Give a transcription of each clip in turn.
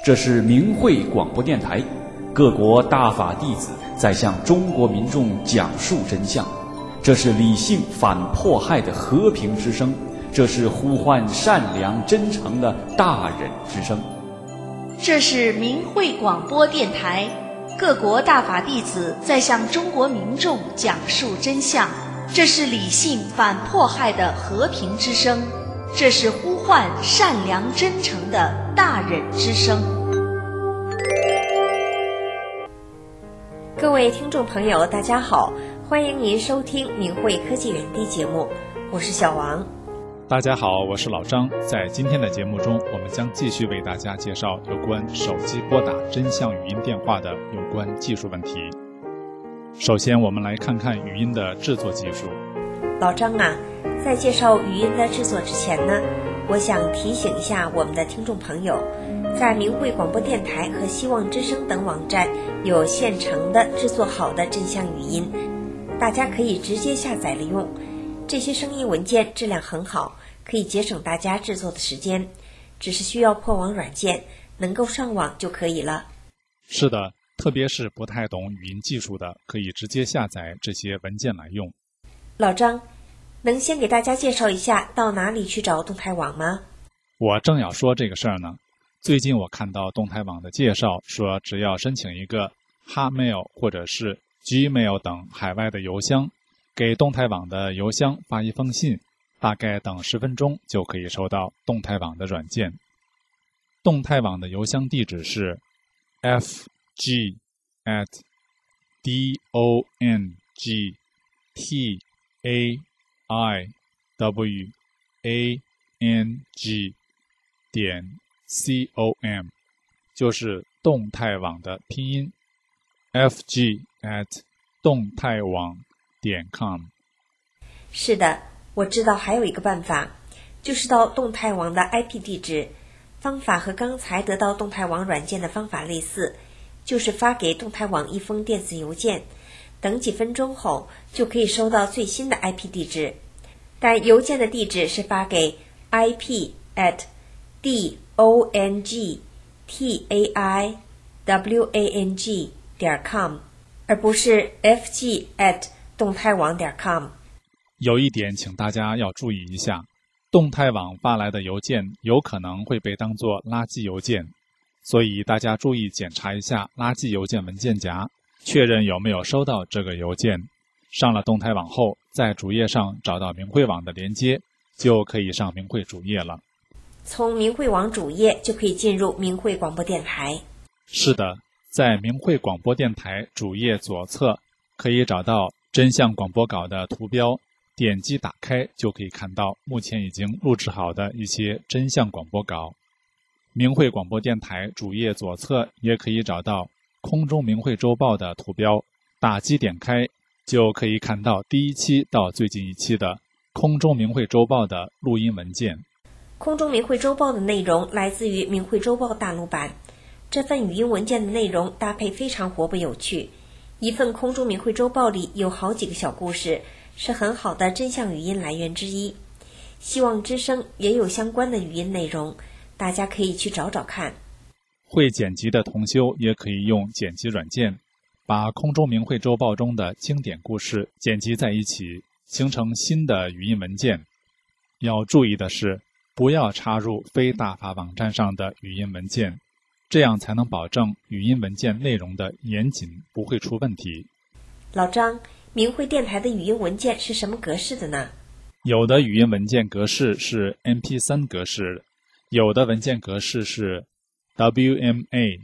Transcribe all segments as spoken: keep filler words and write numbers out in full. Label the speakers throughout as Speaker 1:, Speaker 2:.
Speaker 1: 这是明慧广播电台，各国大法弟子在向中国民众讲述真相。这是理性反迫害的和平之声，这是呼唤善良真诚的大忍之声。
Speaker 2: 这是明慧广播电台，各国大法弟子在向中国民众讲述真相。这是理性反迫害的和平之声，这是呼唤善良真诚的大忍之声。
Speaker 3: 各位听众朋友，大家好，欢迎您收听明慧科技园地节目，我是小王。
Speaker 4: 大家好，我是老张。在今天的节目中，我们将继续为大家介绍有关手机拨打真相语音电话的有关技术问题。首先，我们来看看语音的制作技术。
Speaker 3: 老张啊，在介绍语音的制作之前呢，我想提醒一下我们的听众朋友，在明慧广播电台和希望之声等网站有现成的制作好的真相语音，大家可以直接下载利用。这些声音文件质量很好，可以节省大家制作的时间，只是需要破网软件，能够上网就可以了。
Speaker 4: 是的，特别是不太懂语音技术的，可以直接下载这些文件来用。
Speaker 3: 老张，能先给大家介绍一下到哪里去找动态网吗？
Speaker 4: 我正要说这个事儿呢。最近我看到动态网的介绍说，只要申请一个 Hotmail 或者是 Gmail 等海外的邮箱，给动态网的邮箱发一封信，大概等十分钟就可以收到动态网的软件。动态网的邮箱地址是 f g at d o n g t a i w a n g 点 com， 就是动态网的拼音 f g at 动态网点 com。
Speaker 3: 是的，我知道还有一个办法，就是到动态网的 I P 地址，方法和刚才得到动态网软件的方法类似，就是发给动态网一封电子邮件，等几分钟后就可以收到最新的 I P 地址，但邮件的地址是发给 I P at d o n g t a i w a n g 点 com， 而不是 f g at 动态网点 com。
Speaker 4: 有一点请大家要注意一下，动态网发来的邮件有可能会被当作垃圾邮件，所以大家注意检查一下垃圾邮件文件夹，确认有没有收到这个邮件。上了动态网后，在主页上找到明慧网的连接，就可以上明慧主页了。
Speaker 3: 从明慧网主页就可以进入明慧广播电台。
Speaker 4: 是的，在明慧广播电台主页左侧可以找到真相广播稿的图标，点击打开就可以看到目前已经录制好的一些真相广播稿。明慧广播电台主页左侧也可以找到空中明慧周报的图标，打击点开就可以看到第一期到最近一期的空中明慧周报的录音文件。
Speaker 3: 空中明慧周报的内容来自于明慧周报大陆版，这份语音文件的内容搭配非常活泼有趣。一份空中明慧周报里有好几个小故事，是很好的真相语音来源之一。希望之声也有相关的语音内容，大家可以去找找看。
Speaker 4: 会剪辑的同修也可以用剪辑软件，把空中明慧周报中的经典故事剪辑在一起，形成新的语音文件。要注意的是，不要插入非大法网站上的语音文件，这样才能保证语音文件内容的严谨，不会出问题。
Speaker 3: 老张，明慧电台的语音文件是什么格式的呢？
Speaker 4: 有的语音文件格式是 M P 三 格式，有的文件格式是 W M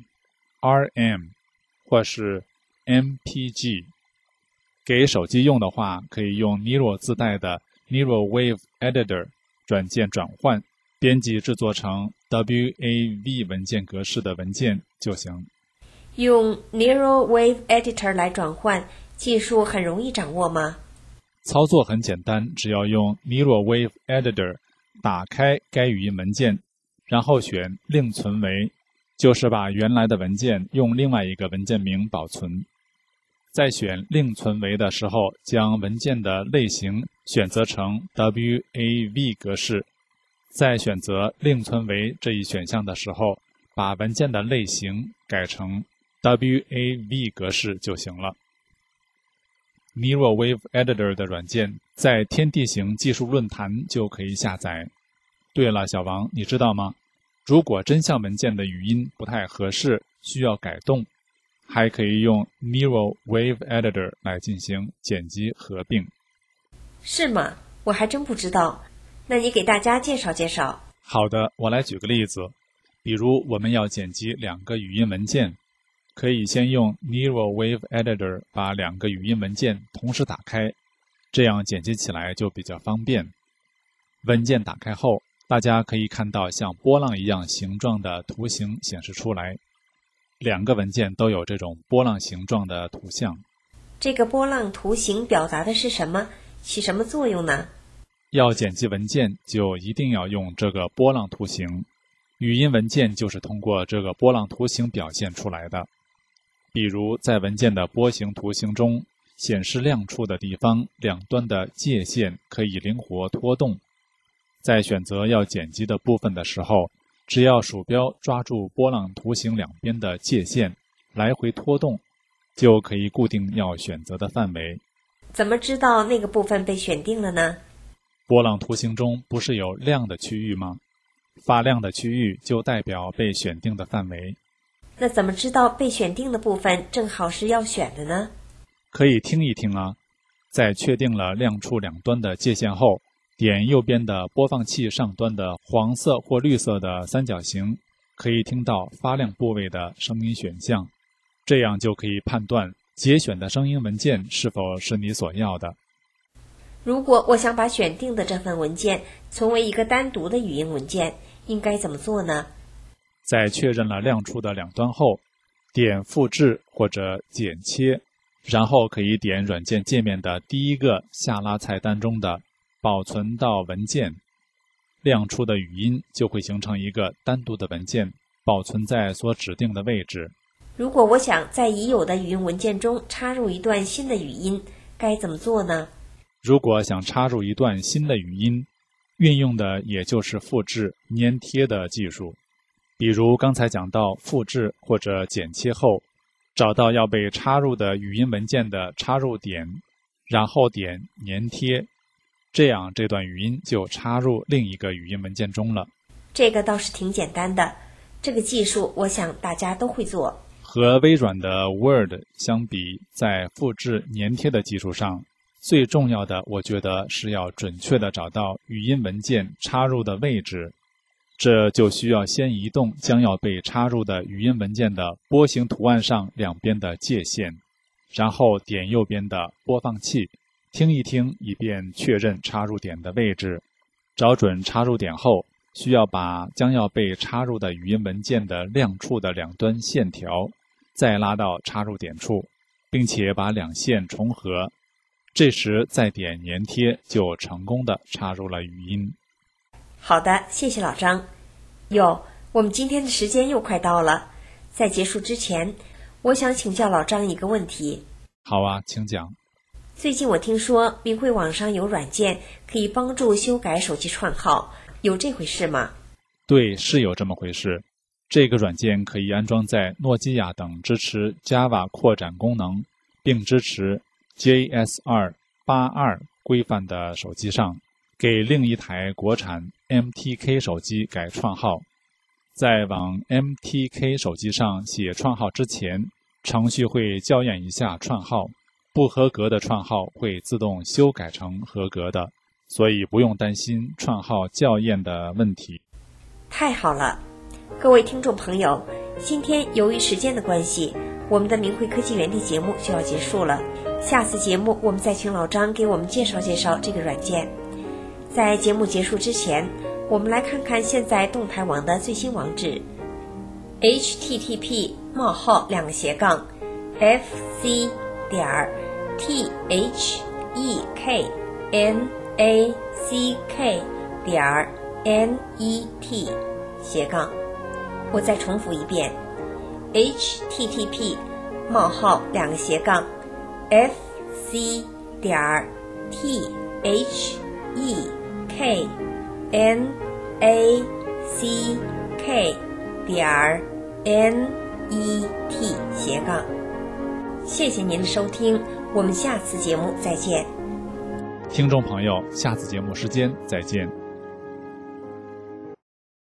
Speaker 4: A、R M 或是 M P G。 给手机用的话，可以用 Nero 自带的 Nero Wave Editor 软件转换，编辑制作成 W A V 文件格式的文件就行。
Speaker 3: 用 Nero Wave Editor 来转换，技术很容易掌握吗？
Speaker 4: 操作很简单，只要用 Nero Wave Editor 打开该语音文件，然后选另存为，就是把原来的文件用另外一个文件名保存。在选另存为的时候，将文件的类型选择成 W A V 格式。在选择另存为这一选项的时候， 把文件的类型改成 W A V 格式就行了。Neural Wave Editor 的软件在天地行技术论坛就可以下载。对了，小王，你知道吗？如果真相文件的语音不太合适，需要改动，还可以用 Neural Wave Editor 来进行剪辑合并。
Speaker 3: 是吗？我还真不知道。那你给大家介绍介绍。
Speaker 4: 好的，我来举个例子。比如我们要剪辑两个语音文件，可以先用 Neural Wave Editor 把两个语音文件同时打开，这样剪辑起来就比较方便。文件打开后，大家可以看到像波浪一样形状的图形显示出来。两个文件都有这种波浪形状的图像。
Speaker 3: 这个波浪图形表达的是什么？起什么作用呢？
Speaker 4: 要剪辑文件就一定要用这个波浪图形。语音文件就是通过这个波浪图形表现出来的。比如在文件的波形图形中，显示亮处的地方两端的界线可以灵活拖动。在选择要剪辑的部分的时候，只要鼠标抓住波浪图形两边的界线，来回拖动，就可以固定要选择的范围。
Speaker 3: 怎么知道那个部分被选定了呢？
Speaker 4: 波浪图形中不是有亮的区域吗？发亮的区域就代表被选定的范围。
Speaker 3: 那怎么知道被选定的部分正好是要选的呢？
Speaker 4: 可以听一听啊。在确定了亮处两端的界限后，点右边的播放器上端的黄色或绿色的三角形，可以听到发亮部位的声音选项，这样就可以判断节选的声音文件是否是你所要的。
Speaker 3: 如果我想把选定的这份文件存为一个单独的语音文件，应该怎么做呢？
Speaker 4: 在确认了亮处的两端后，点复制或者剪切，然后可以点软件界面的第一个下拉菜单中的保存到文件，亮处的语音就会形成一个单独的文件，保存在所指定的位置。
Speaker 3: 如果我想在已有的语音文件中插入一段新的语音，该怎么做呢？
Speaker 4: 如果想插入一段新的语音，运用的也就是复制、粘贴的技术。比如刚才讲到复制或者剪切后，找到要被插入的语音文件的插入点，然后点粘贴，这样这段语音就插入另一个语音文件中了。
Speaker 3: 这个倒是挺简单的，这个技术我想大家都会做。
Speaker 4: 和微软的 Word 相比，在复制粘贴的技术上，最重要的我觉得是要准确地找到语音文件插入的位置。这就需要先移动将要被插入的语音文件的波形图案上两边的界限，然后点右边的播放器，听一听，以便确认插入点的位置。找准插入点后，需要把将要被插入的语音文件的亮处的两端线条再拉到插入点处，并且把两线重合。这时再点粘贴，就成功的插入了语音。
Speaker 3: 好的，谢谢老张。哟，我们今天的时间又快到了，在结束之前，我想请教老张一个问题。
Speaker 4: 好啊，请讲。
Speaker 3: 最近我听说明慧网上有软件可以帮助修改手机串号，有这回事吗？
Speaker 4: 对，是有这么回事。这个软件可以安装在诺基亚等支持 Java 扩展功能，并支持 J S 二八二 规范的手机上，给另一台国产 M T K 手机改串号。在往 M T K 手机上写串号之前，程序会校验一下串号，不合格的串号会自动修改成合格的，所以不用担心串号校验的问题。
Speaker 3: 太好了，各位听众朋友，今天由于时间的关系，我们的明慧科技园地节目就要结束了。下次节目我们再请老张给我们介绍介绍这个软件。在节目结束之前，我们来看看现在动态网的最新网址 ：h t t p 冒号两个斜杠 f c 点 t h e k n a c k 点 n e t 斜杠。我再重复一遍 ：h t t p 冒号两个斜杠 f c 点 t h e k n a c k 点 N E T 斜杠。谢谢您的收听，我们下次节目再见。
Speaker 4: 听众朋友，下次节目时间再见。